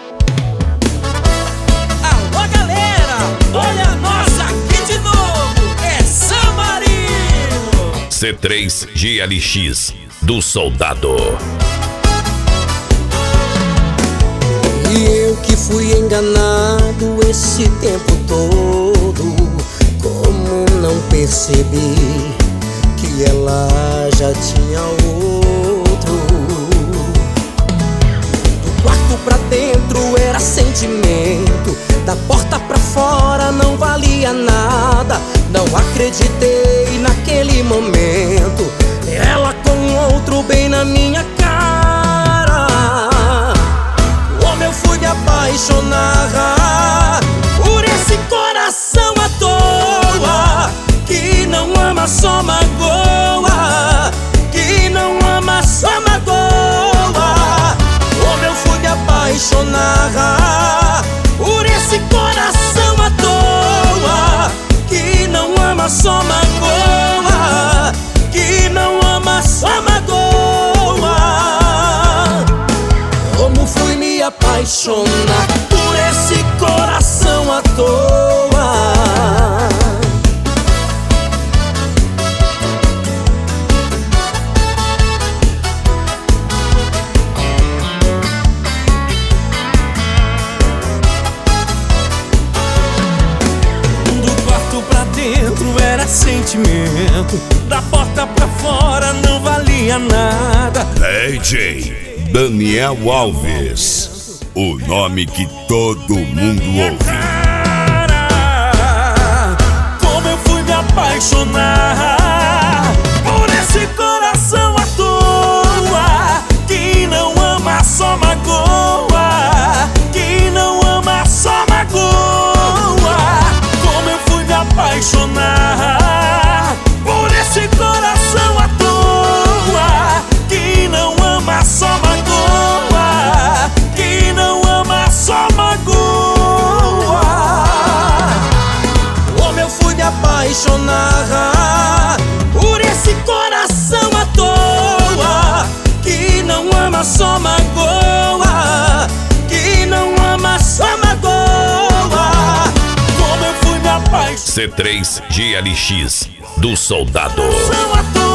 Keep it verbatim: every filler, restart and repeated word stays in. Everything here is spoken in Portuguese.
Alô galera, olha nós aqui de novo, é San Marino. C três G L X do Soldado. E eu que fui enganado esse tempo todo, como não percebi que ela já tinha outro? Do quarto pra dentro era sentimento, da porta pra fora não valia nada. Não acreditei naquele momento, ela com outro bem na minha cara. Como eu fui me apaixonar por esse coração à toa, que não ama, só magoa, que não ama, só magoa. Como eu fui me apaixonar por esse coração à toa, que não ama, só magoa, que não ama, só magoa. Como fui me apaixonar por esse coração à toa. Do quarto pra dentro era sentimento, da porta pra fora não valia nada. D J Daniel Alves, o nome que todo mundo ouve. Como eu fui me apaixonar por esse coração à toa, que não ama, só magoa, que não ama, só magoa. Como eu fui me apaixonar por esse coração à toa, que não ama, só magoa, que não ama, só magoa. Como eu fui me apaixonar por esse coração à toa, que não ama, só magoa, que não ama, só magoa. Como eu fui me apaixonar C três G L X do Soldado. à toa.